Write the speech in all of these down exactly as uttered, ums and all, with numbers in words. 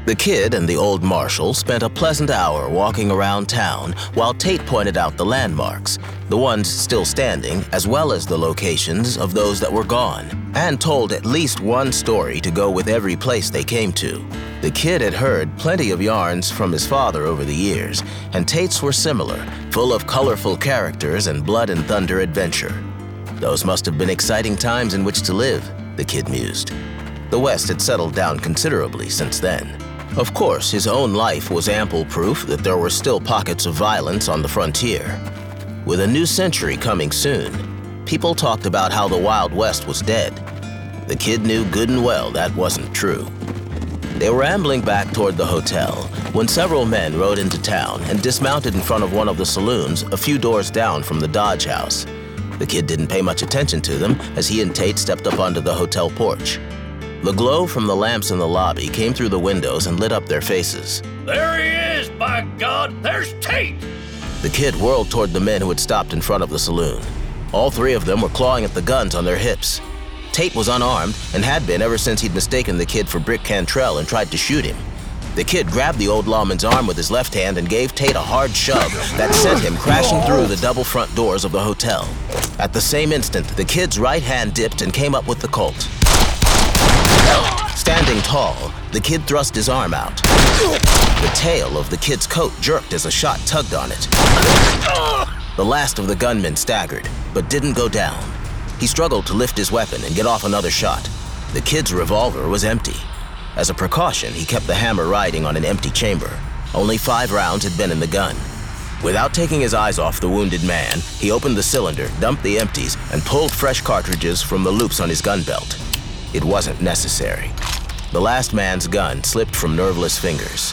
The kid and the old marshal spent a pleasant hour walking around town while Tate pointed out the landmarks, the ones still standing, as well as the locations of those that were gone, and told at least one story to go with every place they came to. The kid had heard plenty of yarns from his father over the years, and Tate's were similar, full of colorful characters and blood and thunder adventure. Those must have been exciting times in which to live, the kid mused. The West had settled down considerably since then. Of course, his own life was ample proof that there were still pockets of violence on the frontier. With a new century coming soon, people talked about how the Wild West was dead. The kid knew good and well that wasn't true. They were ambling back toward the hotel when several men rode into town and dismounted in front of one of the saloons a few doors down from the Dodge House. The kid didn't pay much attention to them as he and Tate stepped up onto the hotel porch. The glow from the lamps in the lobby came through the windows and lit up their faces. There he is, by God! There's Tate! The kid whirled toward the men who had stopped in front of the saloon. All three of them were clawing at the guns on their hips. Tate was unarmed and had been ever since he'd mistaken the kid for Brick Cantrell and tried to shoot him. The kid grabbed the old lawman's arm with his left hand and gave Tate a hard shove that sent him crashing through the double front doors of the hotel. At the same instant, the kid's right hand dipped and came up with the Colt. Standing tall, the kid thrust his arm out. The tail of the kid's coat jerked as a shot tugged on it. The last of the gunmen staggered, but didn't go down. He struggled to lift his weapon and get off another shot. The kid's revolver was empty. As a precaution, he kept the hammer riding on an empty chamber. Only five rounds had been in the gun. Without taking his eyes off the wounded man, he opened the cylinder, dumped the empties, and pulled fresh cartridges from the loops on his gun belt. It wasn't necessary. The last man's gun slipped from nerveless fingers.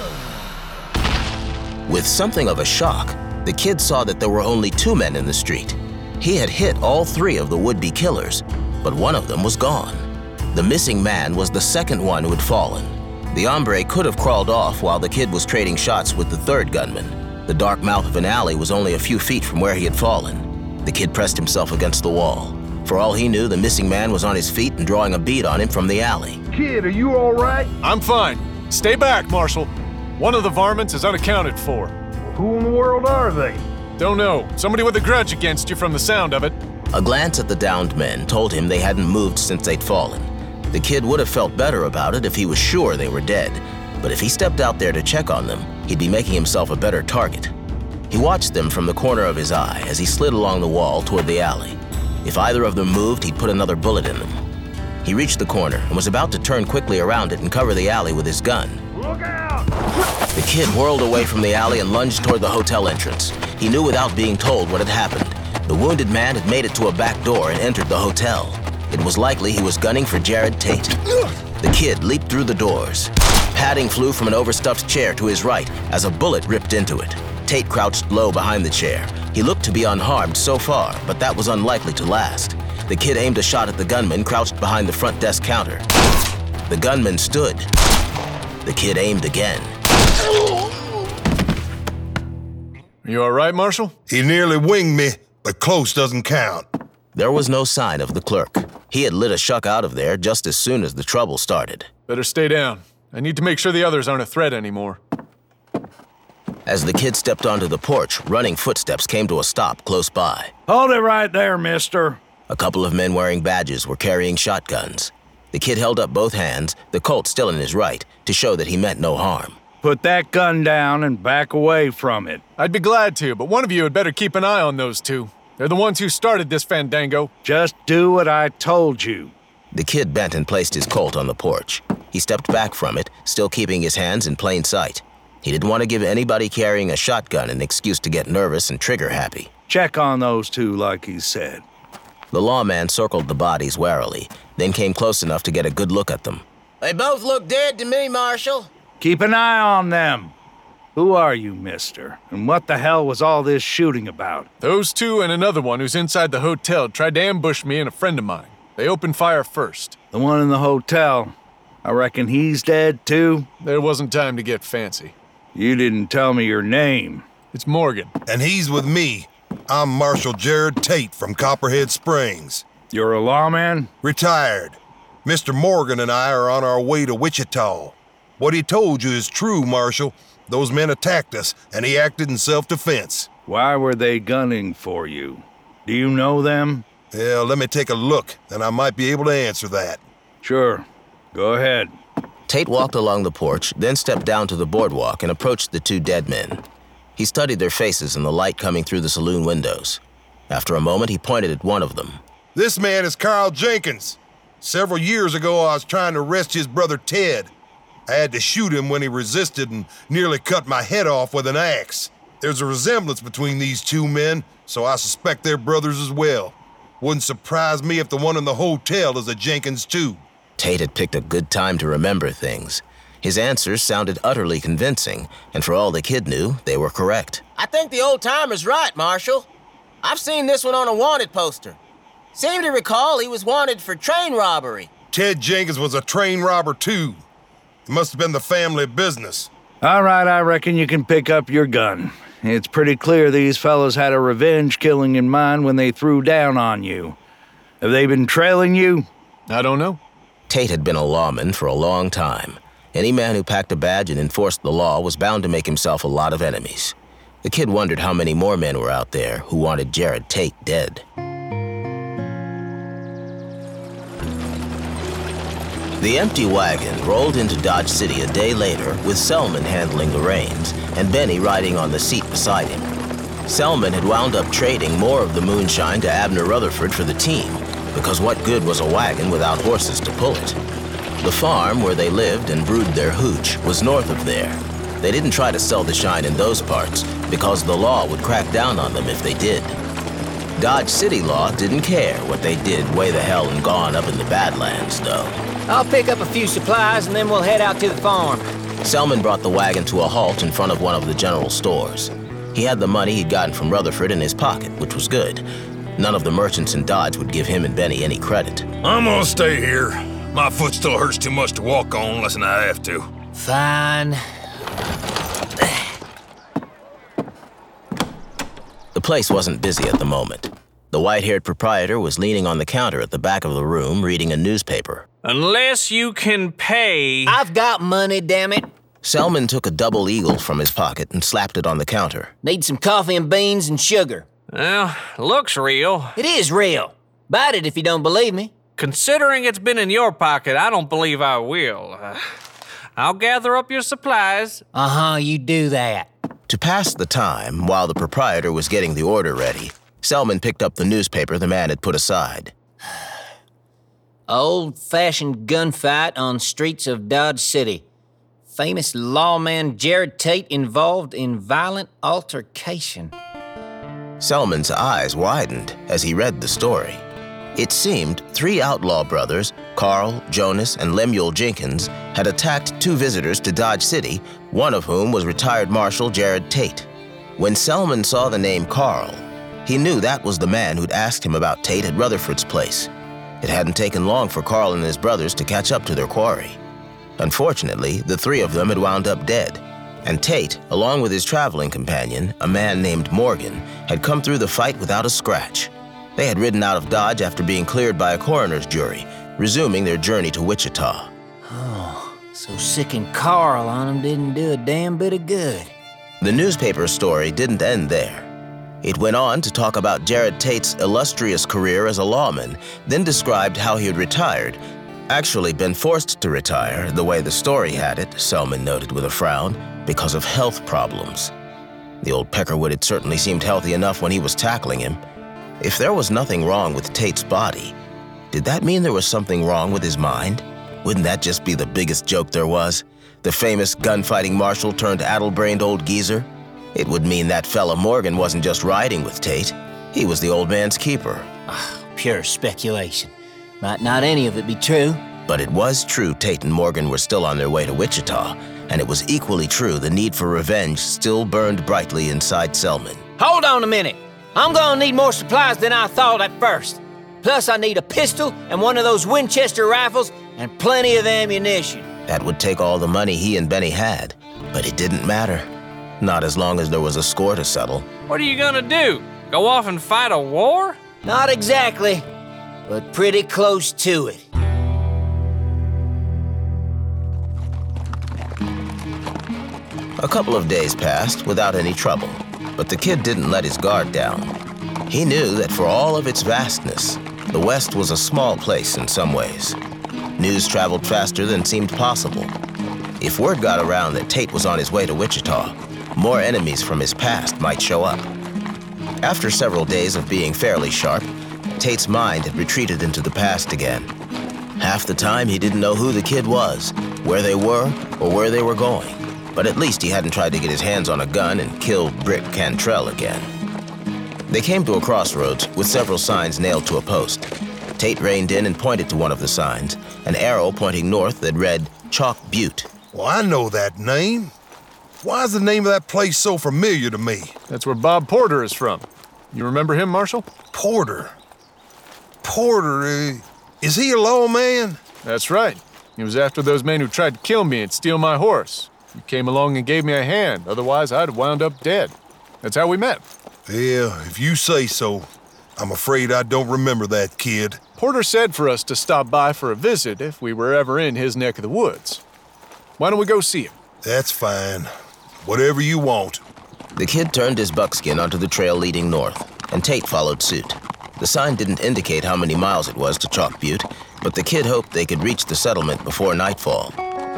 With something of a shock, the kid saw that there were only two men in the street. He had hit all three of the would-be killers, but one of them was gone. The missing man was the second one who had fallen. The hombre could have crawled off while the kid was trading shots with the third gunman. The dark mouth of an alley was only a few feet from where he had fallen. The kid pressed himself against the wall. For all he knew, the missing man was on his feet and drawing a bead on him from the alley. Kid, are you all right? I'm fine. Stay back, Marshal. One of the varmints is unaccounted for. Who in the world are they? Don't know. Somebody with a grudge against you from the sound of it. A glance at the downed men told him they hadn't moved since they'd fallen. The kid would have felt better about it if he was sure they were dead, but if he stepped out there to check on them, he'd be making himself a better target. He watched them from the corner of his eye as he slid along the wall toward the alley. If either of them moved, he'd put another bullet in them. He reached the corner and was about to turn quickly around it and cover the alley with his gun. Look out! The kid whirled away from the alley and lunged toward the hotel entrance. He knew without being told what had happened. The wounded man had made it to a back door and entered the hotel. It was likely he was gunning for Jared Tate. The kid leaped through the doors. Padding flew from an overstuffed chair to his right as a bullet ripped into it. Tate crouched low behind the chair. He looked to be unharmed so far, but that was unlikely to last. The kid aimed a shot at the gunman crouched behind the front desk counter. The gunman stood. The kid aimed again. You all right, Marshal? He nearly winged me, but close doesn't count. There was no sign of the clerk. He had lit a shuck out of there just as soon as the trouble started. Better stay down. I need to make sure the others aren't a threat anymore. As the kid stepped onto the porch, running footsteps came to a stop close by. Hold it right there, mister. A couple of men wearing badges were carrying shotguns. The kid held up both hands, the Colt still in his right, to show that he meant no harm. Put that gun down and back away from it. I'd be glad to, but one of you had better keep an eye on those two. They're the ones who started this fandango. Just do what I told you. The kid bent and placed his Colt on the porch. He stepped back from it, still keeping his hands in plain sight. He didn't want to give anybody carrying a shotgun an excuse to get nervous and trigger-happy. Check on those two like he said. The lawman circled the bodies warily, then came close enough to get a good look at them. They both look dead to me, Marshal. Keep an eye on them. Who are you, mister? And what the hell was all this shooting about? Those two and another one who's inside the hotel tried to ambush me and a friend of mine. They opened fire first. The one in the hotel. I reckon he's dead, too? There wasn't time to get fancy. You didn't tell me your name. It's Morgan. And he's with me. I'm Marshal Jared Tate from Copperhead Springs. You're a lawman? Retired. Mister Morgan and I are on our way to Wichita. What he told you is true, Marshal. Those men attacked us, and he acted in self-defense. Why were they gunning for you? Do you know them? Yeah, let me take a look, and I might be able to answer that. Sure. Go ahead. Tate walked along the porch, then stepped down to the boardwalk and approached the two dead men. He studied their faces in the light coming through the saloon windows. After a moment, he pointed at one of them. This man is Carl Jenkins. Several years ago, I was trying to arrest his brother Ted. I had to shoot him when he resisted and nearly cut my head off with an axe. There's a resemblance between these two men, so I suspect they're brothers as well. Wouldn't surprise me if the one in the hotel is a Jenkins too. Tate had picked a good time to remember things. His answers sounded utterly convincing, and for all the kid knew, they were correct. I think the old-timer's right, Marshal. I've seen this one on a wanted poster. Seem to recall he was wanted for train robbery. Ted Jenkins was a train robber too. It must have been the family business. All right, I reckon you can pick up your gun. It's pretty clear these fellows had a revenge killing in mind when they threw down on you. Have they been trailing you? I don't know. Tate had been a lawman for a long time. Any man who packed a badge and enforced the law was bound to make himself a lot of enemies. The kid wondered how many more men were out there who wanted Jared Tate dead. The empty wagon rolled into Dodge City a day later with Selman handling the reins and Benny riding on the seat beside him. Selman had wound up trading more of the moonshine to Abner Rutherford for the team, because what good was a wagon without horses to pull it? The farm where they lived and brewed their hooch was north of there. They didn't try to sell the shine in those parts because the law would crack down on them if they did. Dodge City law didn't care what they did way the hell and gone up in the Badlands, though. I'll pick up a few supplies and then we'll head out to the farm. Selman brought the wagon to a halt in front of one of the general stores. He had the money he'd gotten from Rutherford in his pocket, which was good. None of the merchants in Dodge would give him and Benny any credit. I'm gonna stay here. My foot still hurts too much to walk on unless I have to. Fine. The place wasn't busy at the moment. The white-haired proprietor was leaning on the counter at the back of the room reading a newspaper. Unless you can pay... I've got money, damn it. Selman took a double eagle from his pocket and slapped it on the counter. Need some coffee and beans and sugar. Well, looks real. It is real. Bite it if you don't believe me. Considering it's been in your pocket, I don't believe I will. Uh, I'll gather up your supplies. Uh-huh, you do that. To pass the time, while the proprietor was getting the order ready, Selman picked up the newspaper the man had put aside. Old-fashioned gunfight on streets of Dodge City. Famous lawman Jared Tate involved in violent altercation. Selman's eyes widened as he read the story. It seemed three outlaw brothers, Carl, Jonas, and Lemuel Jenkins, had attacked two visitors to Dodge City, one of whom was retired Marshal Jared Tate. When Selman saw the name Carl, he knew that was the man who'd asked him about Tate at Rutherford's place. It hadn't taken long for Carl and his brothers to catch up to their quarry. Unfortunately, the three of them had wound up dead, and Tate, along with his traveling companion, a man named Morgan, had come through the fight without a scratch. They had ridden out of Dodge after being cleared by a coroner's jury, resuming their journey to Wichita. Oh, so sicking Carl on him didn't do a damn bit of good. The newspaper story didn't end there. It went on to talk about Jared Tate's illustrious career as a lawman, then described how he had retired, actually been forced to retire, the way the story had it, Selman noted with a frown, because of health problems. The old Peckerwood had certainly seemed healthy enough when he was tackling him. If there was nothing wrong with Tate's body, did that mean there was something wrong with his mind? Wouldn't that just be the biggest joke there was? The famous gunfighting marshal turned addle-brained old geezer? It would mean that fella Morgan wasn't just riding with Tate. He was the old man's keeper. Oh, pure speculation. Might not any of it be true. But it was true Tate and Morgan were still on their way to Wichita, and it was equally true the need for revenge still burned brightly inside Selman. Hold on a minute. I'm gonna need more supplies than I thought at first. Plus, I need a pistol and one of those Winchester rifles and plenty of ammunition. That would take all the money he and Benny had, but it didn't matter. Not as long as there was a score to settle. What are you gonna do? Go off and fight a war? Not exactly, but pretty close to it. A couple of days passed without any trouble, but the kid didn't let his guard down. He knew that for all of its vastness, the West was a small place in some ways. News traveled faster than seemed possible. If word got around that Tate was on his way to Wichita, more enemies from his past might show up. After several days of being fairly sharp, Tate's mind had retreated into the past again. Half the time, he didn't know who the kid was, where they were, or where they were going. But at least he hadn't tried to get his hands on a gun and kill Brick Cantrell again. They came to a crossroads with several signs nailed to a post. Tate reined in and pointed to one of the signs, an arrow pointing north that read Chalk Butte. Well, I know that name. Why is the name of that place so familiar to me? That's where Bob Porter is from. You remember him, Marshal? Porter? Porter, uh, is he a lawman? That's right. He was after those men who tried to kill me and steal my horse. He came along and gave me a hand, otherwise I'd have wound up dead. That's how we met. Yeah, if you say so. I'm afraid I don't remember that kid. Porter said for us to stop by for a visit if we were ever in his neck of the woods. Why don't we go see him? That's fine. Whatever you want. The kid turned his buckskin onto the trail leading north, and Tate followed suit. The sign didn't indicate how many miles it was to Chalk Butte, but the kid hoped they could reach the settlement before nightfall.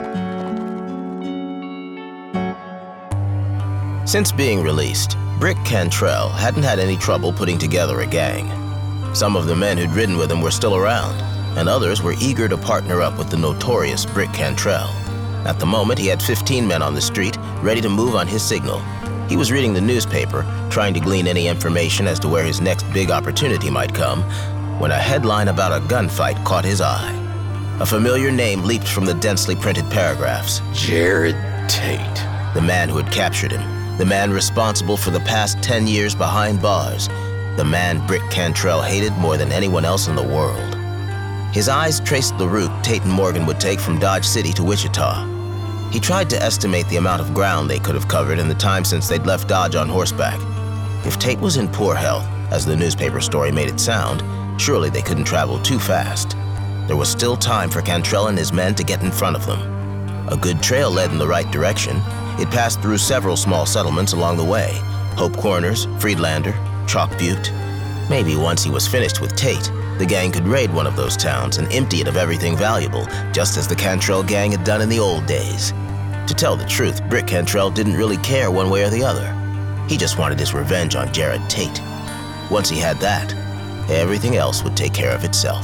Since being released, Brick Cantrell hadn't had any trouble putting together a gang. Some of the men who'd ridden with him were still around, and others were eager to partner up with the notorious Brick Cantrell. At the moment, he had fifteen men on the street, ready to move on his signal. He was reading the newspaper, trying to glean any information as to where his next big opportunity might come, when a headline about a gunfight caught his eye. A familiar name leaped from the densely printed paragraphs. Jared Tate. The man who had captured him. The man responsible for the past ten years behind bars. The man Brick Cantrell hated more than anyone else in the world. His eyes traced the route Tate and Morgan would take from Dodge City to Wichita. He tried to estimate the amount of ground they could have covered in the time since they'd left Dodge on horseback. If Tate was in poor health, as the newspaper story made it sound, surely they couldn't travel too fast. There was still time for Cantrell and his men to get in front of them. A good trail led in the right direction. It passed through several small settlements along the way. Hope Corners, Friedlander, Chalk Butte. Maybe once he was finished with Tate, the gang could raid one of those towns and empty it of everything valuable, just as the Cantrell gang had done in the old days. To tell the truth, Brick Cantrell didn't really care one way or the other. He just wanted his revenge on Jared Tate. Once he had that, everything else would take care of itself.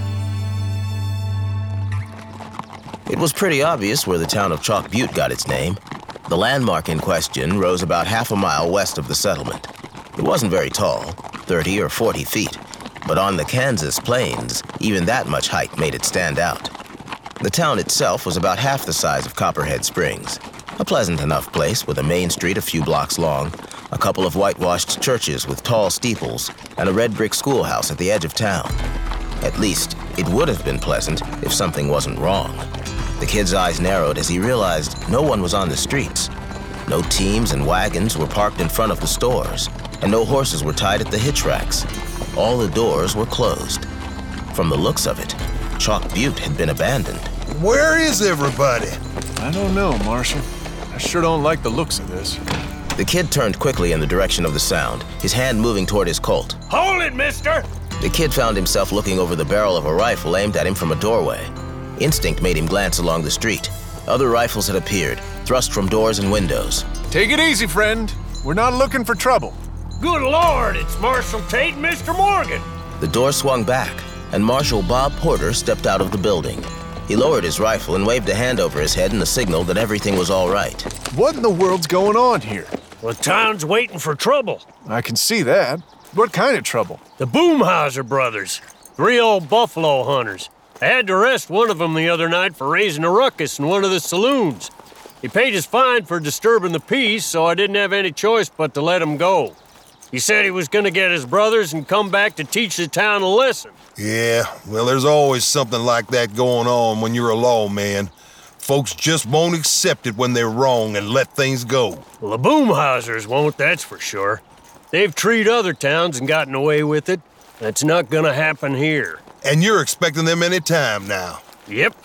It was pretty obvious where the town of Chalk Butte got its name. The landmark in question rose about half a mile west of the settlement. It wasn't very tall, thirty or forty feet, but on the Kansas plains, even that much height made it stand out. The town itself was about half the size of Copperhead Springs, a pleasant enough place with a main street a few blocks long, a couple of whitewashed churches with tall steeples, and a red brick schoolhouse at the edge of town. At least, it would have been pleasant if something wasn't wrong. The kid's eyes narrowed as he realized no one was on the streets. No teams and wagons were parked in front of the stores, and no horses were tied at the hitch racks. All the doors were closed. From the looks of it, Chalk Butte had been abandoned. Where is everybody? I don't know, Marshal. I sure don't like the looks of this. The kid turned quickly in the direction of the sound, his hand moving toward his Colt. Hold it, mister! The kid found himself looking over the barrel of a rifle aimed at him from a doorway. Instinct made him glance along the street. Other rifles had appeared, thrust from doors and windows. Take it easy, friend. We're not looking for trouble. Good Lord, it's Marshal Tate and Mister Morgan. The door swung back, and Marshal Bob Porter stepped out of the building. He lowered his rifle and waved a hand over his head in a signal that everything was all right. What in the world's going on here? The town's waiting for trouble. I can see that. What kind of trouble? The Boomhauser brothers, three old buffalo hunters. I had to arrest one of them the other night for raising a ruckus in one of the saloons. He paid his fine for disturbing the peace, so I didn't have any choice but to let him go. He said he was going to get his brothers and come back to teach the town a lesson. Yeah, well, there's always something like that going on when you're a lawman. Folks just won't accept it when they're wrong and let things go. Well, the Boomhausers won't, that's for sure. They've treed other towns and gotten away with it. That's not going to happen here. And you're expecting them any time now. Yep.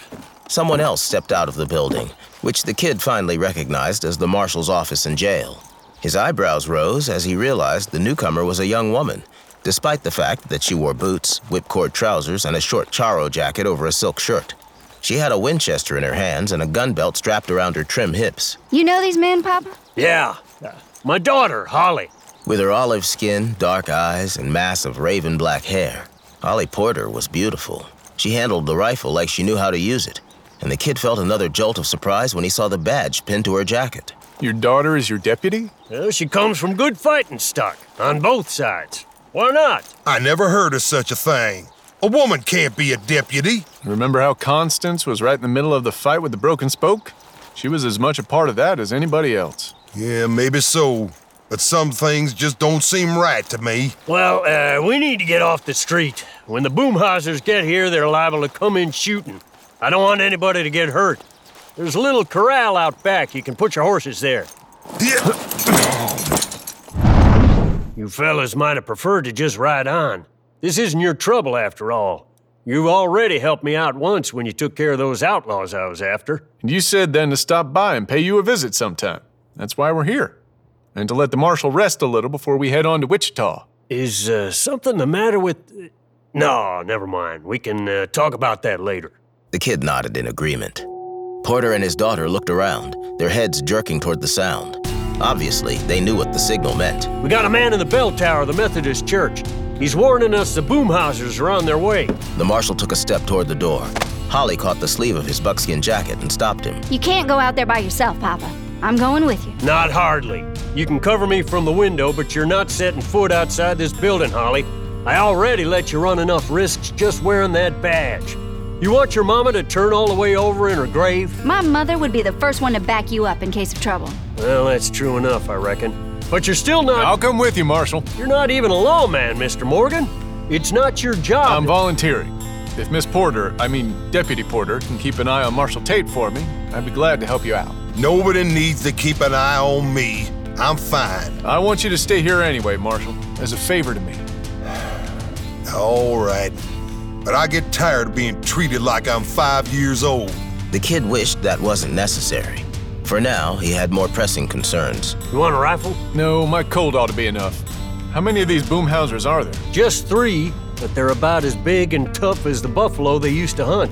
Someone else stepped out of the building, which the kid finally recognized as the marshal's office and jail. His eyebrows rose as he realized the newcomer was a young woman, despite the fact that she wore boots, whipcord trousers, and a short charro jacket over a silk shirt. She had a Winchester in her hands and a gun belt strapped around her trim hips. You know these men, Papa? Yeah, uh, my daughter, Holly. With her olive skin, dark eyes, and mass of raven black hair, Holly Porter was beautiful. She handled the rifle like she knew how to use it, and the kid felt another jolt of surprise when he saw the badge pinned to her jacket. Your daughter is your deputy? Well, she comes from good fighting stock, on both sides. Why not? I never heard of such a thing. A woman can't be a deputy. Remember how Constance was right in the middle of the fight with the broken spoke? She was as much a part of that as anybody else. Yeah, maybe so. But some things just don't seem right to me. Well, uh, we need to get off the street. When the Boomhausers get here, they're liable to come in shooting. I don't want anybody to get hurt. There's a little corral out back. You can put your horses there. Yeah. You fellas might have preferred to just ride on. This isn't your trouble, after all. You've already helped me out once when you took care of those outlaws I was after. And you said then to stop by and pay you a visit sometime. That's why we're here. And to let the marshal rest a little before we head on to Wichita. Is uh, something the matter with... No, never mind. We can uh, talk about that later. The kid nodded in agreement. Porter and his daughter looked around, their heads jerking toward the sound. Obviously, they knew what the signal meant. We got a man in the bell tower of the Methodist Church. He's warning us the Boomhausers are on their way. The marshal took a step toward the door. Holly caught the sleeve of his buckskin jacket and stopped him. You can't go out there by yourself, Papa. I'm going with you. Not hardly. You can cover me from the window, but you're not setting foot outside this building, Holly. I already let you run enough risks just wearing that badge. You want your mama to turn all the way over in her grave? My mother would be the first one to back you up in case of trouble. Well, that's true enough, I reckon. But you're still not... I'll come with you, Marshal. You're not even a lawman, Mister Morgan. It's not your job. I'm volunteering. If Miss Porter, I mean Deputy Porter, can keep an eye on Marshal Tate for me, I'd be glad to help you out. Nobody needs to keep an eye on me. I'm fine. I want you to stay here anyway, Marshal, as a favor to me. All right. But I get tired of being treated like I'm five years old. The kid wished that wasn't necessary. For now, he had more pressing concerns. You want a rifle? No, my Colt ought to be enough. How many of these Boomhausers are there? Just three, but they're about as big and tough as the buffalo they used to hunt.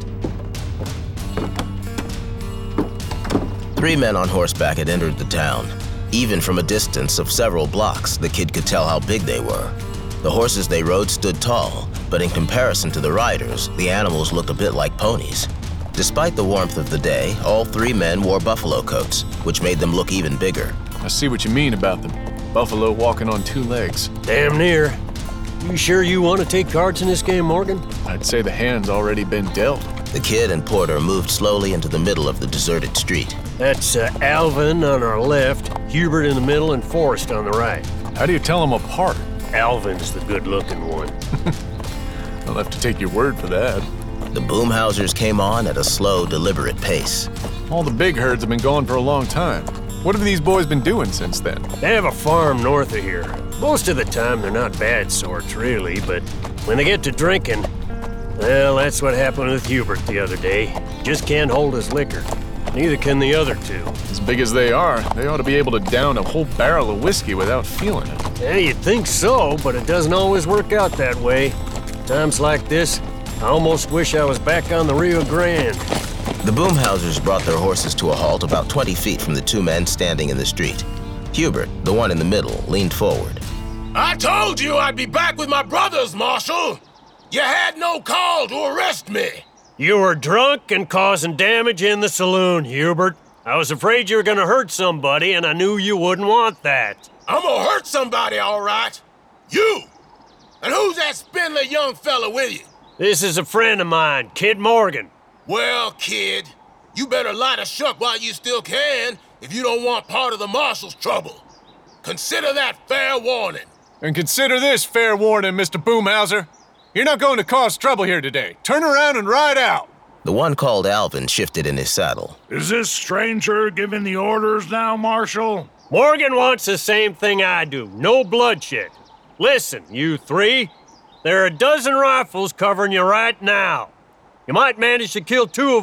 Three men on horseback had entered the town. Even from a distance of several blocks, the kid could tell how big they were. The horses they rode stood tall, but in comparison to the riders, the animals looked a bit like ponies. Despite the warmth of the day, all three men wore buffalo coats, which made them look even bigger. I see what you mean about them. Buffalo walking on two legs. Damn near. You sure you want to take cards in this game, Morgan? I'd say the hand's already been dealt. The kid and Porter moved slowly into the middle of the deserted street. That's uh, Alvin on our left, Hubert in the middle, and Forrest on the right. How do you tell them apart? Alvin's the good-looking one. I'll have to take your word for that. The Boomhausers came on at a slow, deliberate pace. All the big herds have been gone for a long time. What have these boys been doing since then? They have a farm north of here. Most of the time, they're not bad sorts, really, but when they get to drinking, well, that's what happened with Hubert the other day. Just can't hold his liquor. Neither can the other two. As big as they are, they ought to be able to down a whole barrel of whiskey without feeling it. Yeah, you'd think so, but it doesn't always work out that way. Times like this, I almost wish I was back on the Rio Grande. The Boomhausers brought their horses to a halt about twenty feet from the two men standing in the street. Hubert, the one in the middle, leaned forward. I told you I'd be back with my brothers, Marshal. You had no call to arrest me. You were drunk and causing damage in the saloon, Hubert. I was afraid you were gonna hurt somebody, and I knew you wouldn't want that. I'm gonna hurt somebody, all right. You! And who's that spindly young fella with you? This is a friend of mine, Kid Morgan. Well, kid, you better light a shuck while you still can if you don't want part of the marshal's trouble. Consider that fair warning. And consider this fair warning, Mister Boomhauser. You're not going to cause trouble here today. Turn around and ride out. The one called Alvin shifted in his saddle. Is this stranger giving the orders now, Marshal? Morgan wants the same thing I do. No bloodshed. Listen, you three. There are a dozen rifles covering you right now. You might manage to kill two of us,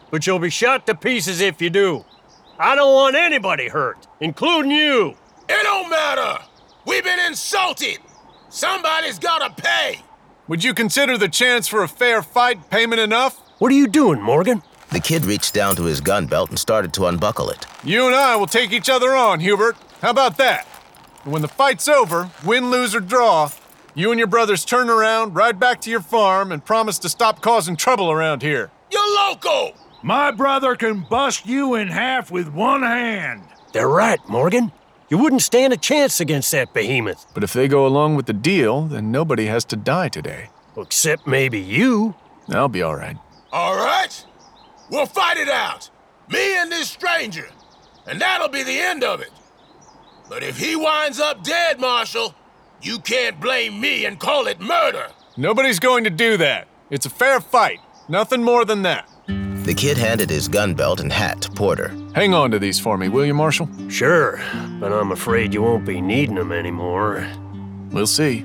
but you'll be shot to pieces if you do. I don't want anybody hurt, including you. It don't matter. We've been insulted. Somebody's gotta pay. Would you consider the chance for a fair fight payment enough? What are you doing, Morgan? The kid reached down to his gun belt and started to unbuckle it. You and I will take each other on, Hubert. How about that? And when the fight's over, win, lose, or draw, you and your brothers turn around, ride back to your farm, and promise to stop causing trouble around here. You're loco! My brother can bust you in half with one hand. They're right, Morgan. You wouldn't stand a chance against that behemoth. But if they go along with the deal, then nobody has to die today. Except maybe you. I'll be all right. All right? We'll fight it out. Me and this stranger. And that'll be the end of it. But if he winds up dead, Marshal, you can't blame me and call it murder. Nobody's going to do that. It's a fair fight. Nothing more than that. The kid handed his gun belt and hat to Porter. Hang on to these for me, will you, Marshal? Sure, but I'm afraid you won't be needing them anymore. We'll see.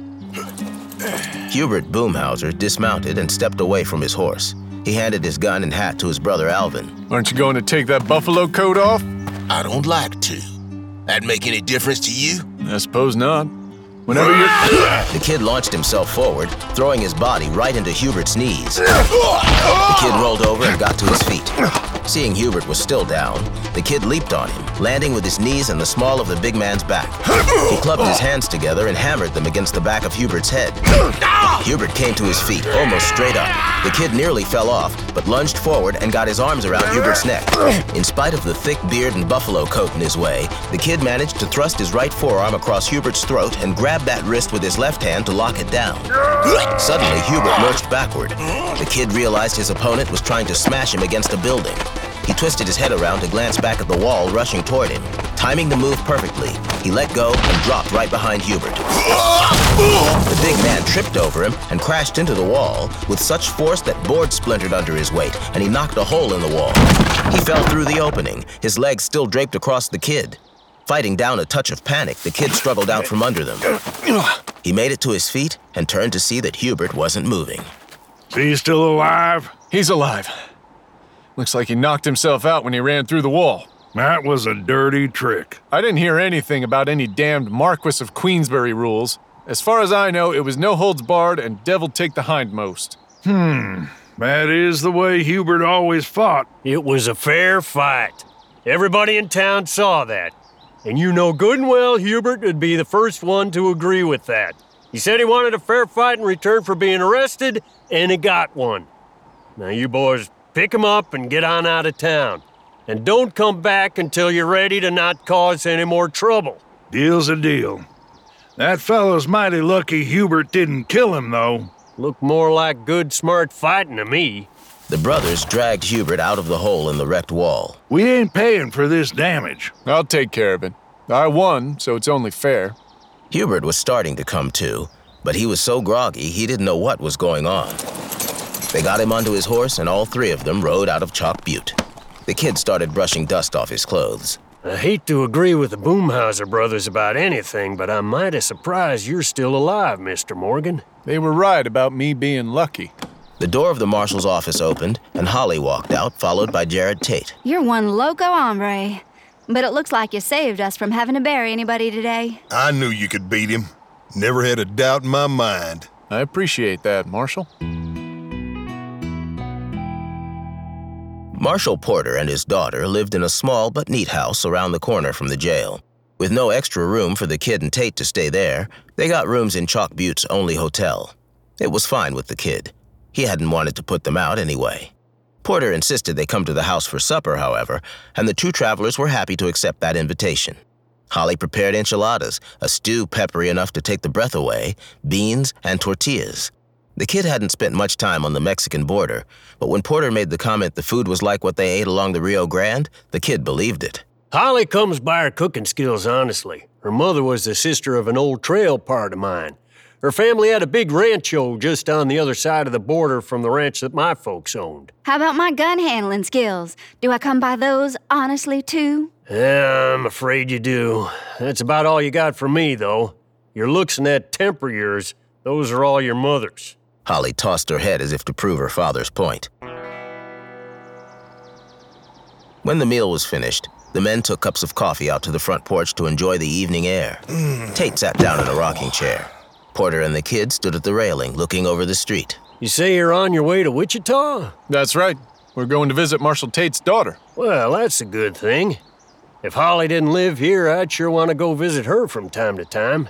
Hubert Boomhauser dismounted and stepped away from his horse. He handed his gun and hat to his brother Alvin. Aren't you going to take that buffalo coat off? I don't like to. That make any difference to you? I suppose not. Whenever you're... The kid launched himself forward, throwing his body right into Hubert's knees. The kid rolled over and got to his feet. Seeing Hubert was still down, the kid leaped on him, landing with his knees in the small of the big man's back. He clubbed his hands together and hammered them against the back of Hubert's head. Hubert came to his feet, almost straight up. The kid nearly fell off, but lunged forward and got his arms around Hubert's neck. In spite of the thick beard and buffalo coat in his way, the kid managed to thrust his right forearm across Hubert's throat and grab that wrist with his left hand to lock it down. Suddenly, Hubert lurched backward. The kid realized his opponent was trying to smash him against a building. He twisted his head around to glance back at the wall rushing toward him. Timing the move perfectly, he let go and dropped right behind Hubert. The big man tripped over him and crashed into the wall with such force that boards splintered under his weight, and he knocked a hole in the wall. He fell through the opening, his legs still draped across the kid. Fighting down a touch of panic, the kid struggled out from under them. He made it to his feet and turned to see that Hubert wasn't moving. Is he still alive? He's alive. Looks like he knocked himself out when he ran through the wall. That was a dirty trick. I didn't hear anything about any damned Marquis of Queensberry rules. As far as I know, it was no holds barred and devil take the hindmost. Hmm, that is the way Hubert always fought. It was a fair fight. Everybody in town saw that. And you know good and well Hubert would be the first one to agree with that. He said he wanted a fair fight in return for being arrested, and he got one. Now you boys pick him up and get on out of town. And don't come back until you're ready to not cause any more trouble. Deal's a deal. That fellow's mighty lucky Hubert didn't kill him, though. Look more like good, smart fighting to me. The brothers dragged Hubert out of the hole in the wrecked wall. We ain't paying for this damage. I'll take care of it. I won, so it's only fair. Hubert was starting to come to, but he was so groggy he didn't know what was going on. They got him onto his horse, and all three of them rode out of Chalk Butte. The kid started brushing dust off his clothes. I hate to agree with the Boomhauser brothers about anything, but I'm mighty surprised you're still alive, Mister Morgan. They were right about me being lucky. The door of the marshal's office opened, and Holly walked out, followed by Jared Tate. You're one loco hombre. But it looks like you saved us from having to bury anybody today. I knew you could beat him. Never had a doubt in my mind. I appreciate that, Marshal. Marshal Porter and his daughter lived in a small but neat house around the corner from the jail. With no extra room for the kid and Tate to stay there, they got rooms in Chalk Butte's only hotel. It was fine with the kid. He hadn't wanted to put them out anyway. Porter insisted they come to the house for supper, however, and the two travelers were happy to accept that invitation. Holly prepared enchiladas, a stew peppery enough to take the breath away, beans, and tortillas. The kid hadn't spent much time on the Mexican border, but when Porter made the comment the food was like what they ate along the Rio Grande, the kid believed it. Holly comes by her cooking skills honestly. Her mother was the sister of an old trail part of mine. Her family had a big rancho just on the other side of the border from the ranch that my folks owned. How about my gun handling skills? Do I come by those honestly, too? Yeah, I'm afraid you do. That's about all you got from me, though. Your looks and that temper of yours, those are all your mother's. Holly tossed her head as if to prove her father's point. When the meal was finished, the men took cups of coffee out to the front porch to enjoy the evening air. Tate sat down in a rocking chair. Porter and the kid stood at the railing, looking over the street. You say you're on your way to Wichita? That's right. We're going to visit Marshal Tate's daughter. Well, that's a good thing. If Holly didn't live here, I'd sure want to go visit her from time to time.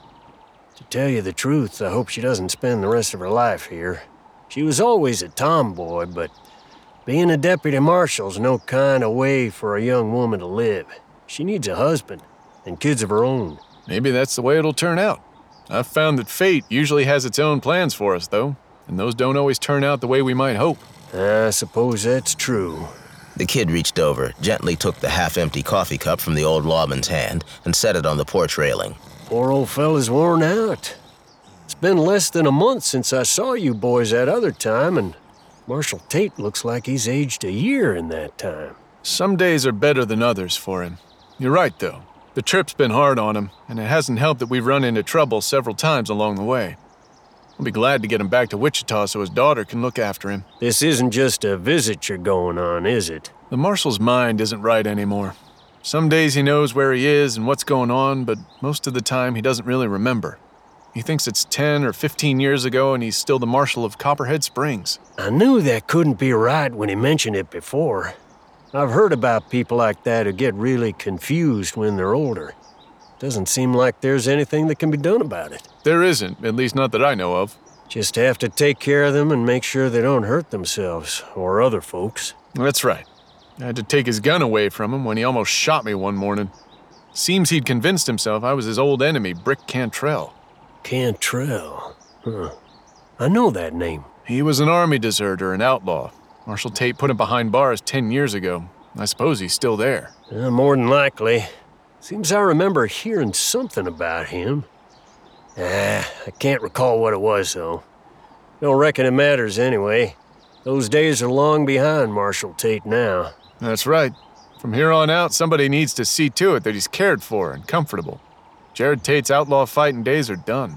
To tell you the truth, I hope she doesn't spend the rest of her life here. She was always a tomboy, but being a deputy marshal's no kind of way for a young woman to live. She needs a husband and kids of her own. Maybe that's the way it'll turn out. I've found that fate usually has its own plans for us, though, and those don't always turn out the way we might hope. I suppose that's true. The kid reached over, gently took the half-empty coffee cup from the old lawman's hand, and set it on the porch railing. Poor old fella's worn out. It's been less than a month since I saw you boys that other time, and Marshal Tate looks like he's aged a year in that time. Some days are better than others for him. You're right, though. The trip's been hard on him, and it hasn't helped that we've run into trouble several times along the way. I'll be glad to get him back to Wichita so his daughter can look after him. This isn't just a visit you're going on, is it? The marshal's mind isn't right anymore. Some days he knows where he is and what's going on, but most of the time he doesn't really remember. He thinks it's ten or fifteen years ago and he's still the marshal of Copperhead Springs. I knew that couldn't be right when he mentioned it before. I've heard about people like that who get really confused when they're older. Doesn't seem like there's anything that can be done about it. There isn't, at least not that I know of. Just have to take care of them and make sure they don't hurt themselves or other folks. That's right. I had to take his gun away from him when he almost shot me one morning. Seems he'd convinced himself I was his old enemy, Brick Cantrell. Cantrell? Huh. I know that name. He was an army deserter, an outlaw. Marshal Tate put him behind bars ten years ago. I suppose he's still there. Uh, more than likely. Seems I remember hearing something about him. Ah, I can't recall what it was, though. Don't reckon it matters anyway. Those days are long behind Marshal Tate now. That's right. From here on out, somebody needs to see to it that he's cared for and comfortable. Jared Tate's outlaw fighting days are done.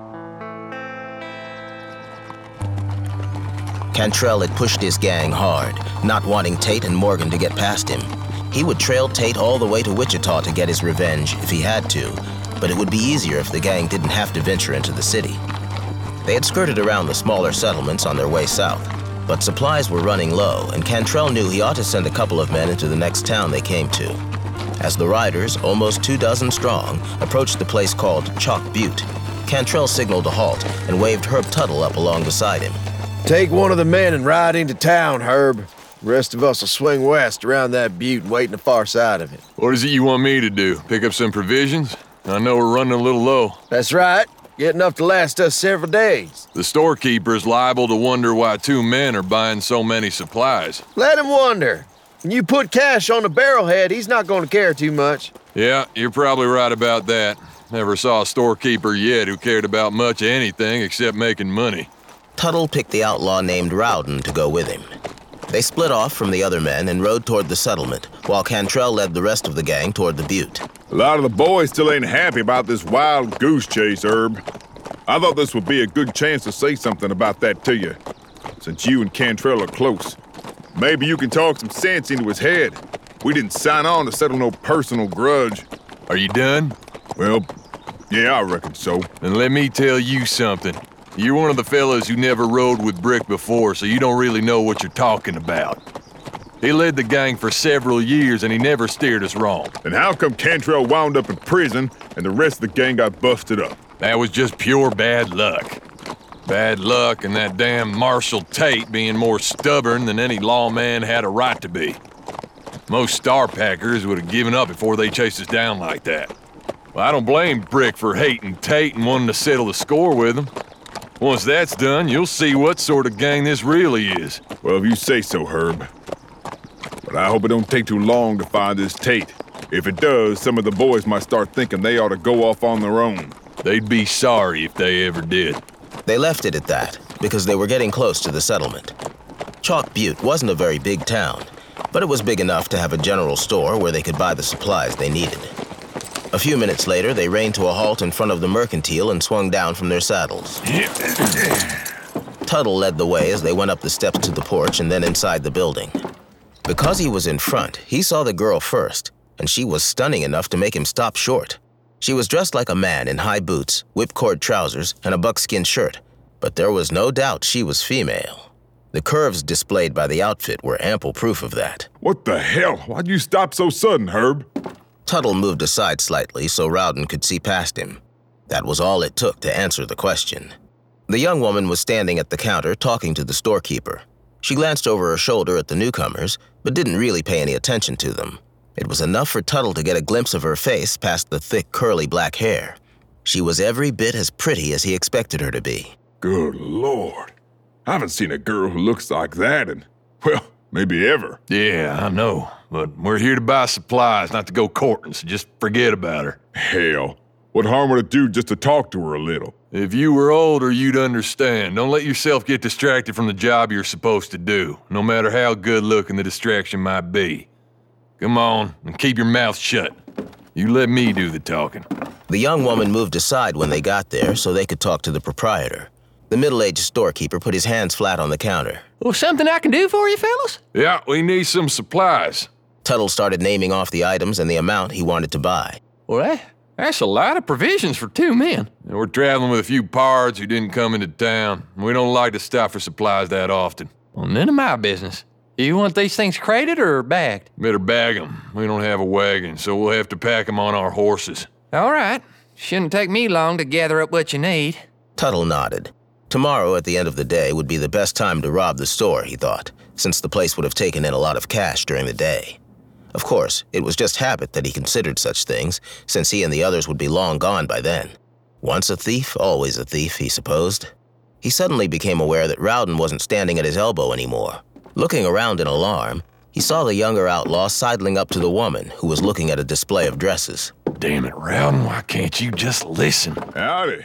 Cantrell had pushed his gang hard, not wanting Tate and Morgan to get past him. He would trail Tate all the way to Wichita to get his revenge if he had to, but it would be easier if the gang didn't have to venture into the city. They had skirted around the smaller settlements on their way south, but supplies were running low, and Cantrell knew he ought to send a couple of men into the next town they came to. As the riders, almost two dozen strong, approached the place called Chalk Butte, Cantrell signaled a halt and waved Herb Tuttle up along beside him. Take one of the men and ride into town, Herb. The rest of us will swing west around that butte and wait on the far side of it. What is it you want me to do? Pick up some provisions? I know we're running a little low. That's right. Get enough to last us several days. The storekeeper's liable to wonder why two men are buying so many supplies. Let him wonder. When you put cash on the barrelhead, he's not going to care too much. Yeah, you're probably right about that. Never saw a storekeeper yet who cared about much of anything except making money. Tuttle picked the outlaw named Rowden to go with him. They split off from the other men and rode toward the settlement, while Cantrell led the rest of the gang toward the butte. A lot of the boys still ain't happy about this wild goose chase, Herb. I thought this would be a good chance to say something about that to you, since you and Cantrell are close. Maybe you can talk some sense into his head. We didn't sign on to settle no personal grudge. Are you done? Well, yeah, I reckon so. Then let me tell you something. You're one of the fellas who never rode with Brick before, so you don't really know what you're talking about. He led the gang for several years, and he never steered us wrong. Then how come Cantrell wound up in prison, and the rest of the gang got busted up? That was just pure bad luck. Bad luck and that damn Marshal Tate being more stubborn than any lawman had a right to be. Most star packers would have given up before they chased us down like that. Well, I don't blame Brick for hating Tate and wanting to settle the score with him. Once that's done, you'll see what sort of gang this really is. Well, if you say so, Herb. But I hope it don't take too long to find this Tate. If it does, some of the boys might start thinking they ought to go off on their own. They'd be sorry if they ever did. They left it at that, because they were getting close to the settlement. Chalk Butte wasn't a very big town, but it was big enough to have a general store where they could buy the supplies they needed. A few minutes later, they reined to a halt in front of the mercantile and swung down from their saddles. Tuttle led the way as they went up the steps to the porch and then inside the building. Because he was in front, he saw the girl first, and she was stunning enough to make him stop short. She was dressed like a man in high boots, whipcord trousers, and a buckskin shirt, but there was no doubt she was female. The curves displayed by the outfit were ample proof of that. What the hell? Why'd you stop so sudden, Herb? Tuttle moved aside slightly so Rowden could see past him. That was all it took to answer the question. The young woman was standing at the counter talking to the storekeeper. She glanced over her shoulder at the newcomers, but didn't really pay any attention to them. It was enough for Tuttle to get a glimpse of her face past the thick, curly black hair. She was every bit as pretty as he expected her to be. Good Lord. I haven't seen a girl who looks like that in, well, maybe ever. Yeah, I know. But we're here to buy supplies, not to go courting, so just forget about her. Hell, what harm would it do just to talk to her a little? If you were older, you'd understand. Don't let yourself get distracted from the job you're supposed to do, no matter how good-looking the distraction might be. Come on, and keep your mouth shut. You let me do the talking. The young woman moved aside when they got there so they could talk to the proprietor. The middle-aged storekeeper put his hands flat on the counter. Well, something I can do for you, fellas? Yeah, we need some supplies. Tuttle started naming off the items and the amount he wanted to buy. Well, that, that's a lot of provisions for two men. We're traveling with a few pards who didn't come into town. We don't like to stop for supplies that often. Well, none of my business. You want these things crated or bagged? Better bag them. We don't have a wagon, so we'll have to pack them on our horses. All right. Shouldn't take me long to gather up what you need. Tuttle nodded. Tomorrow, at the end of the day, would be the best time to rob the store, he thought, since the place would have taken in a lot of cash during the day. Of course, it was just habit that he considered such things, since he and the others would be long gone by then. Once a thief, always a thief, he supposed. He suddenly became aware that Rowden wasn't standing at his elbow anymore. Looking around in alarm, he saw the younger outlaw sidling up to the woman, who was looking at a display of dresses. Damn it, Rowden, why can't you just listen? Howdy.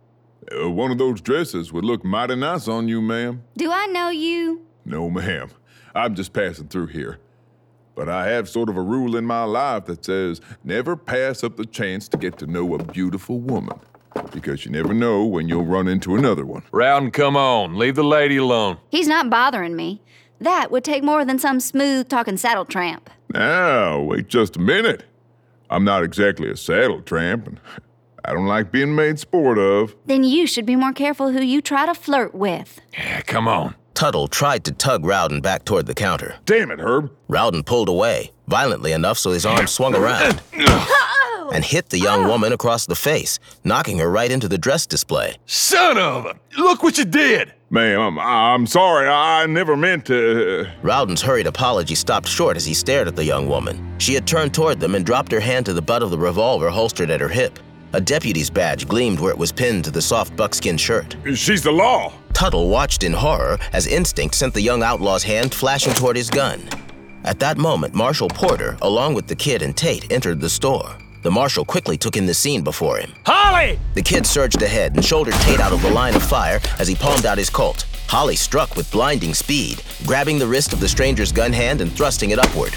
Uh, one of those dresses would look mighty nice on you, ma'am. Do I know you? No, ma'am. I'm just passing through here. But I have sort of a rule in my life that says never pass up the chance to get to know a beautiful woman. Because you never know when you'll run into another one. Rowden, come on. Leave the lady alone. He's not bothering me. That would take more than some smooth-talking saddle tramp. Now, wait just a minute. I'm not exactly a saddle tramp, and I don't like being made sport of. Then you should be more careful who you try to flirt with. Yeah, come on. Tuttle tried to tug Rowden back toward the counter. Damn it, Herb. Rowden pulled away, violently enough so his arm swung around, and hit the young woman across the face, knocking her right into the dress display. Son of a... Look what you did! Ma'am, I'm, I'm sorry. I never meant to... Rowden's hurried apology stopped short as he stared at the young woman. She had turned toward them and dropped her hand to the butt of the revolver holstered at her hip. A deputy's badge gleamed where it was pinned to the soft buckskin shirt. She's the law. Tuttle watched in horror as instinct sent the young outlaw's hand flashing toward his gun. At that moment, Marshal Porter, along with the kid and Tate, entered the store. The marshal quickly took in the scene before him. Holly! The kid surged ahead and shouldered Tate out of the line of fire as he palmed out his Colt. Holly struck with blinding speed, grabbing the wrist of the stranger's gun hand and thrusting it upward.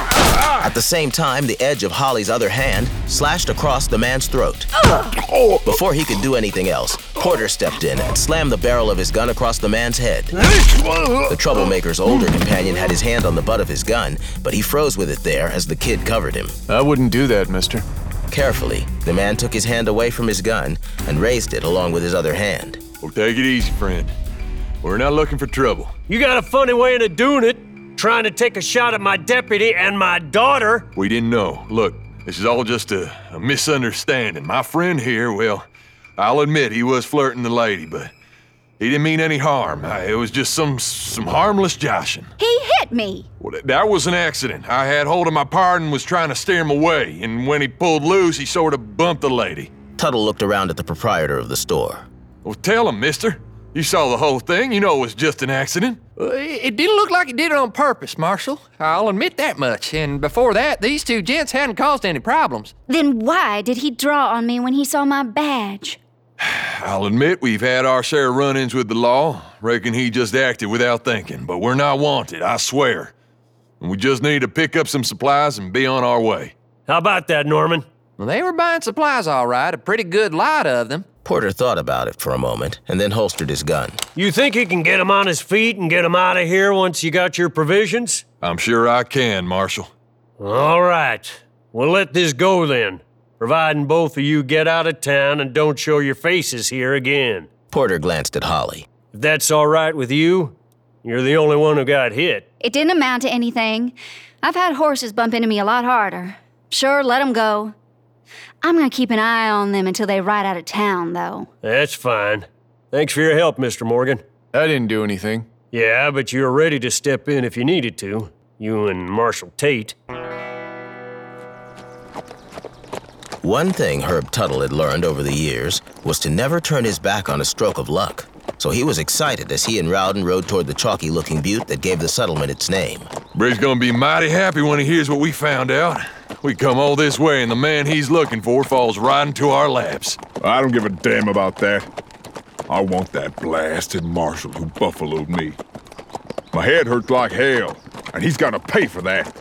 At the same time, the edge of Holly's other hand slashed across the man's throat. Before he could do anything else, Porter stepped in and slammed the barrel of his gun across the man's head. The troublemaker's older companion had his hand on the butt of his gun, but he froze with it there as the kid covered him. I wouldn't do that, mister. Carefully, the man took his hand away from his gun and raised it along with his other hand. Well, take it easy, friend. We're not looking for trouble. You got a funny way of doing it, trying to take a shot at my deputy and my daughter. We didn't know. Look, this is all just a, a misunderstanding. My friend here, well, I'll admit he was flirting the lady, but he didn't mean any harm. I, it was just some some harmless joshing. He hit me. Well, that was an accident. I had hold of my pard and was trying to steer him away, and when he pulled loose, he sort of bumped the lady. Tuttle looked around at the proprietor of the store. Well, tell him, mister. You saw the whole thing. You know it was just an accident. Uh, it didn't look like he did it on purpose, Marshal. I'll admit that much. And before that, these two gents hadn't caused any problems. Then why did he draw on me when he saw my badge? I'll admit we've had our share of run-ins with the law. Reckon he just acted without thinking, but we're not wanted, I swear. And we just need to pick up some supplies and be on our way. How about that, Norman? Well, they were buying supplies all right, a pretty good lot of them. Porter thought about it for a moment and then holstered his gun. You think you can get him on his feet and get him out of here once you got your provisions? I'm sure I can, Marshal. All right. We'll let this go then, providing both of you get out of town and don't show your faces here again. Porter glanced at Holly. If that's all right with you, you're the only one who got hit. It didn't amount to anything. I've had horses bump into me a lot harder. Sure, let them go. I'm gonna keep an eye on them until they ride out of town, though. That's fine. Thanks for your help, Mister Morgan. I didn't do anything. Yeah, but you were ready to step in if you needed to. You and Marshal Tate. One thing Herb Tuttle had learned over the years was to never turn his back on a stroke of luck. So he was excited as he and Rowden rode toward the chalky-looking butte that gave the settlement its name. Brick's gonna be mighty happy when he hears what we found out. We come all this way and the man he's looking for falls right into our laps. I don't give a damn about that. I want that blasted marshal who buffaloed me. My head hurts like hell, and he's gotta pay for that.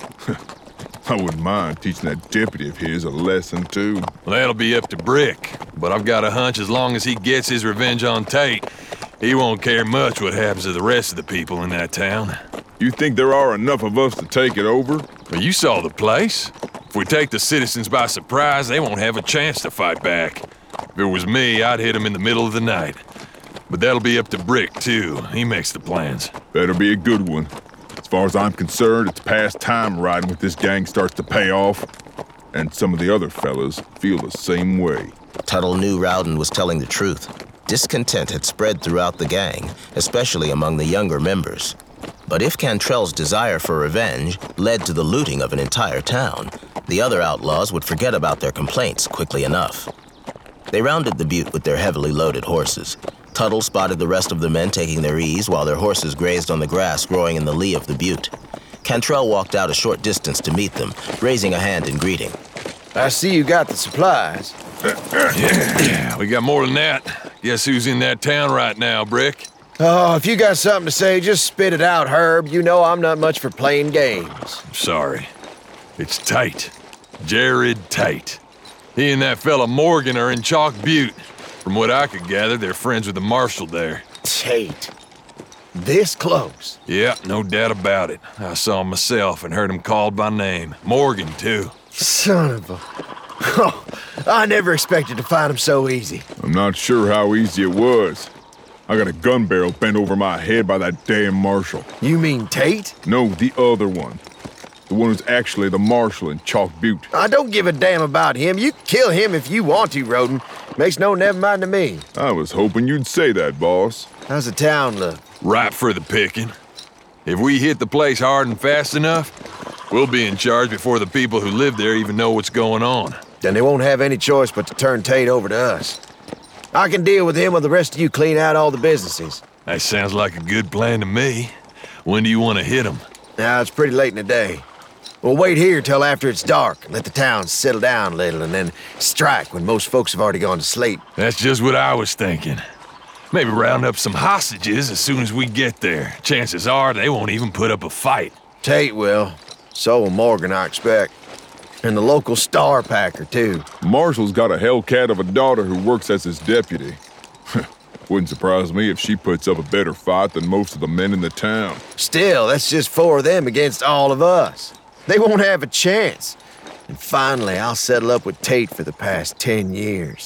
I wouldn't mind teaching that deputy of his a lesson, too. Well, that'll be up to Brick, but I've got a hunch as long as he gets his revenge on Tate, he won't care much what happens to the rest of the people in that town. You think there are enough of us to take it over? Well, you saw the place. If we take the citizens by surprise, they won't have a chance to fight back. If it was me, I'd hit them in the middle of the night. But that'll be up to Brick, too. He makes the plans. Better be a good one. As far as I'm concerned, it's past time riding with this gang starts to pay off. And some of the other fellas feel the same way. Tuttle knew Rowden was telling the truth. Discontent had spread throughout the gang, especially among the younger members. But if Cantrell's desire for revenge led to the looting of an entire town, the other outlaws would forget about their complaints quickly enough. They rounded the butte with their heavily loaded horses. Tuttle spotted the rest of the men taking their ease while their horses grazed on the grass growing in the lee of the butte. Cantrell walked out a short distance to meet them, raising a hand in greeting. I see you got the supplies. Yeah, we got more than that. Guess who's in that town right now, Brick? Oh, if you got something to say, just spit it out, Herb. You know I'm not much for playing games. Sorry. It's Tate. Jared Tate. He and that fella Morgan are in Chalk Butte. From what I could gather, they're friends with the marshal there. Tate. This close? Yeah, no doubt about it. I saw him myself and heard him called by name. Morgan, too. Son of a... Oh, I never expected to find him so easy. I'm not sure how easy it was. I got a gun barrel bent over my head by that damn marshal. You mean Tate? No, the other one. The one who's actually the marshal in Chalk Butte. I don't give a damn about him. You can kill him if you want to, Rowden. Makes no never mind to me. I was hoping you'd say that, boss. How's the town look? Ripe for the picking. If we hit the place hard and fast enough, we'll be in charge before the people who live there even know what's going on. Then they won't have any choice but to turn Tate over to us. I can deal with him while the rest of you clean out all the businesses. That sounds like a good plan to me. When do you want to hit him? Now, it's pretty late in the day. We'll wait here till after it's dark, let the town settle down a little, and then strike when most folks have already gone to sleep. That's just what I was thinking. Maybe round up some hostages as soon as we get there. Chances are they won't even put up a fight. Tate will. So will Morgan, I expect. And the local star packer, too. Marshall's got a hellcat of a daughter who works as his deputy. Wouldn't surprise me if she puts up a better fight than most of the men in the town. Still, that's just four of them against all of us. They won't have a chance. And finally, I'll settle up with Tate for the past ten years.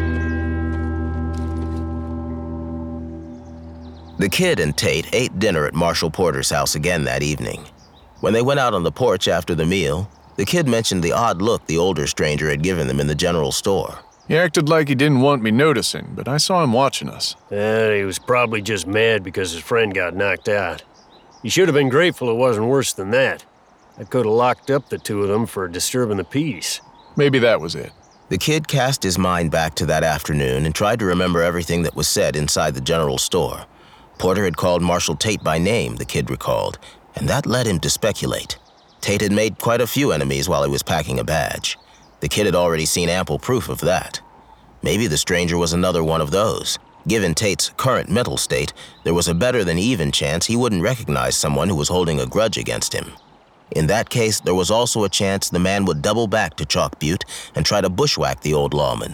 The kid and Tate ate dinner at Marshal Porter's house again that evening. When they went out on the porch after the meal, the kid mentioned the odd look the older stranger had given them in the general store. He acted like he didn't want me noticing, but I saw him watching us. And he was probably just mad because his friend got knocked out. He should have been grateful it wasn't worse than that. I could have locked up the two of them for disturbing the peace. Maybe that was it. The kid cast his mind back to that afternoon and tried to remember everything that was said inside the general store. Porter had called Marshal Tate by name, the kid recalled, and that led him to speculate. Tate had made quite a few enemies while he was packing a badge. The kid had already seen ample proof of that. Maybe the stranger was another one of those. Given Tate's current mental state, there was a better than even chance he wouldn't recognize someone who was holding a grudge against him. In that case, there was also a chance the man would double back to Chalk Butte and try to bushwhack the old lawman.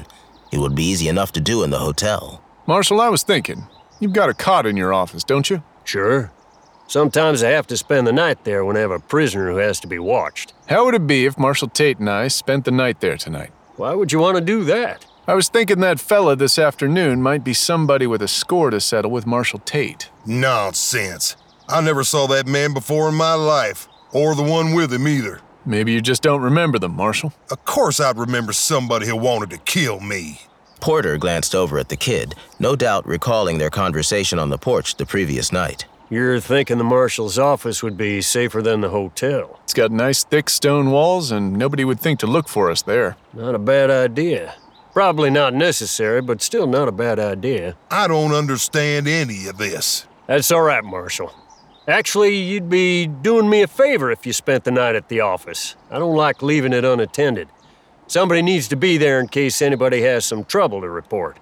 It would be easy enough to do in the hotel. Marshal, I was thinking, you've got a cot in your office, don't you? Sure. Sometimes I have to spend the night there when I have a prisoner who has to be watched. How would it be if Marshal Tate and I spent the night there tonight? Why would you want to do that? I was thinking that fella this afternoon might be somebody with a score to settle with Marshal Tate. Nonsense. I never saw that man before in my life, or the one with him either. Maybe you just don't remember them, Marshal. Of course I'd remember somebody who wanted to kill me. Porter glanced over at the kid, no doubt recalling their conversation on the porch the previous night. You're thinking the marshal's office would be safer than the hotel. It's got nice thick stone walls, and nobody would think to look for us there. Not a bad idea. Probably not necessary, but still not a bad idea. I don't understand any of this. That's all right, Marshal. Actually, you'd be doing me a favor if you spent the night at the office. I don't like leaving it unattended. Somebody needs to be there in case anybody has some trouble to report.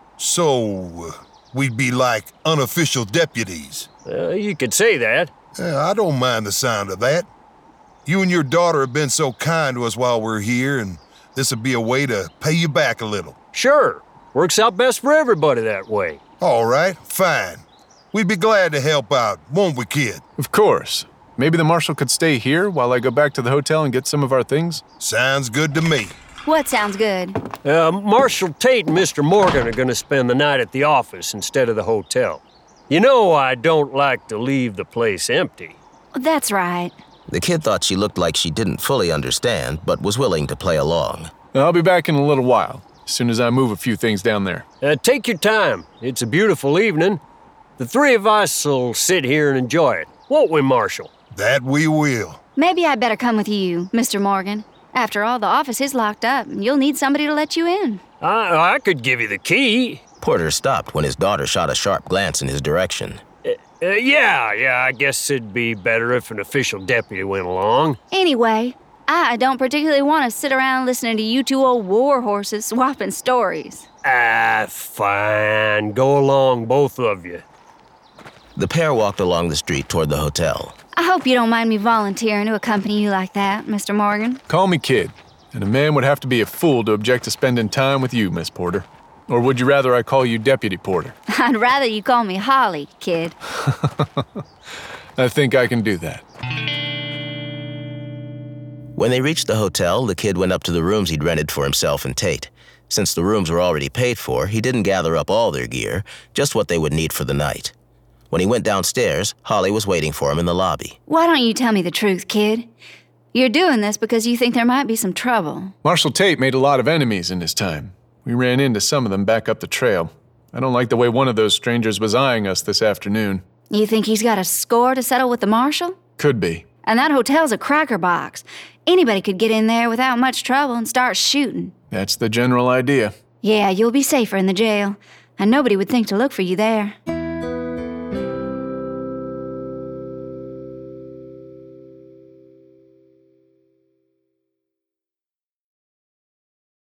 So, uh, we'd be like unofficial deputies? Uh, you could say that. Yeah, I don't mind the sound of that. You and your daughter have been so kind to us while we're here, and this would be a way to pay you back a little. Sure. Works out best for everybody that way. All right, fine. We'd be glad to help out, won't we, kid? Of course. Maybe the Marshal could stay here while I go back to the hotel and get some of our things? Sounds good to me. What sounds good? Uh, Marshal Tate and Mister Morgan are going to spend the night at the office instead of the hotel. You know I don't like to leave the place empty. That's right. The kid thought she looked like she didn't fully understand, but was willing to play along. I'll be back in a little while, as soon as I move a few things down there. Uh, take your time. It's a beautiful evening. The three of us will sit here and enjoy it, won't we, Marshal? That we will. Maybe I'd better come with you, Mister Morgan. After all, the office is locked up, and you'll need somebody to let you in. I, I could give you the key. Porter stopped when his daughter shot a sharp glance in his direction. Uh, uh, yeah, yeah, I guess it'd be better if an official deputy went along. Anyway, I don't particularly want to sit around listening to you two old war horses swapping stories. Ah, fine. Go along, both of you. The pair walked along the street toward the hotel. I hope you don't mind me volunteering to accompany you like that, Mister Morgan. Call me kid, and a man would have to be a fool to object to spending time with you, Miss Porter. Or would you rather I call you Deputy Porter? I'd rather you call me Holly, kid. I think I can do that. When they reached the hotel, the kid went up to the rooms he'd rented for himself and Tate. Since the rooms were already paid for, he didn't gather up all their gear, just what they would need for the night. When he went downstairs, Holly was waiting for him in the lobby. Why don't you tell me the truth, kid? You're doing this because you think there might be some trouble. Marshal Tate made a lot of enemies in his time. We ran into some of them back up the trail. I don't like the way one of those strangers was eyeing us this afternoon. You think he's got a score to settle with the marshal? Could be. And that hotel's a cracker box. Anybody could get in there without much trouble and start shooting. That's the general idea. Yeah, you'll be safer in the jail, and nobody would think to look for you there.